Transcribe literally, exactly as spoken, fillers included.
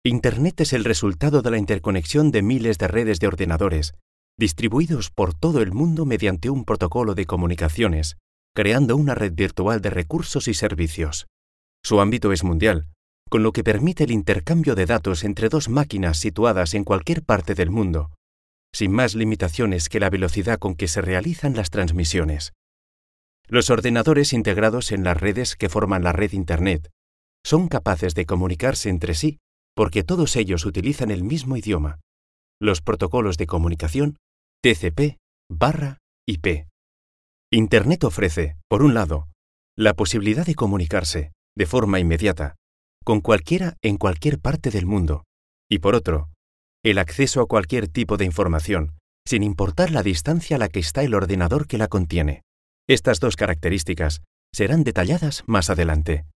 Internet es el resultado de la interconexión de miles de redes de ordenadores, distribuidos por todo el mundo mediante un protocolo de comunicaciones, creando una red virtual de recursos y servicios. Su ámbito es mundial, con lo que permite el intercambio de datos entre dos máquinas situadas en cualquier parte del mundo, sin más limitaciones que la velocidad con que se realizan las transmisiones. Los ordenadores integrados en las redes que forman la red Internet son capaces de comunicarse entre sí porque todos ellos utilizan el mismo idioma, los protocolos de comunicación T C P barra I P. Internet ofrece, por un lado, la posibilidad de comunicarse, de forma inmediata, con cualquiera en cualquier parte del mundo, y por otro, el acceso a cualquier tipo de información, sin importar la distancia a la que está el ordenador que la contiene. Estas dos características serán detalladas más adelante.